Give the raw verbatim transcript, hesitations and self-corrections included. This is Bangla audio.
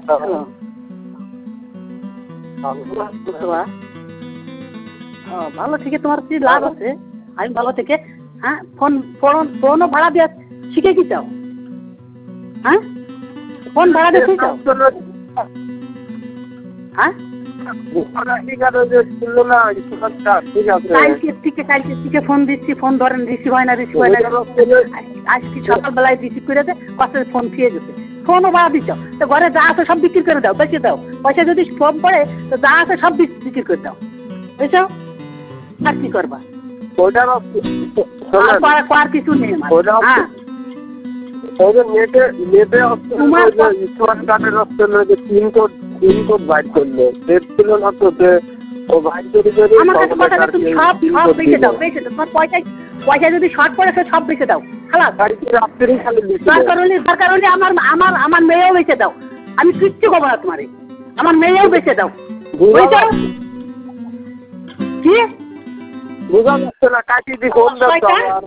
হ্যালো। ও ভালো থেকে তোমার কি লাভ আছে? আমি ভালো থেকে হ্যাঁ ফোন ফোন ফোনও ভাড়া দিয়ে শিখে কি চাও? হ্যাঁ ফোন ভাড়া দিয়ে চাও? হ্যাঁ কালকে থেকে কালকে থেকে ফোন দিচ্ছি, ফোন ধরেন, রিসিভ হয় না রিসিভ হয় না আজকে সকালবেলায় রিসিভ করে দে কত ফোন খেয়ে গেছে। ফোনও ভাড়া দিচ্ছ তো ঘরে যা আছে সব বিক্রি করে দাও, বেঁচে দাও। পয়সা যদি কম পড়ে তো যা আছে সব বিক্রি করে দাও, বুঝছো? আর কি করবা? আর কিছু নেই হ্যাঁ নেটে নেটে স্মার্ট কার্ডের হচ্ছে পিনকোড পিনকোড বাইর করলো ডেট ছিল না তো ও বাইর করে আমার কাছে কথা না, তুমি সব সব বেঁচে দাও, বেঁচে দাও। তোমার পয়সা পয়সা যদি শর্ট পড়ে সে সব বেঁচে দাও। খালাস দরকার হলে দরকার হলে আমার আমার আমার মেয়েও বেঁচে দাও, আমি কিচ্ছু খবর না তোমারে। আমার মেয়েও বেঁচে দাও, বুঝছো? কি বুঝা যাচ্ছে না কাটি দি ফোন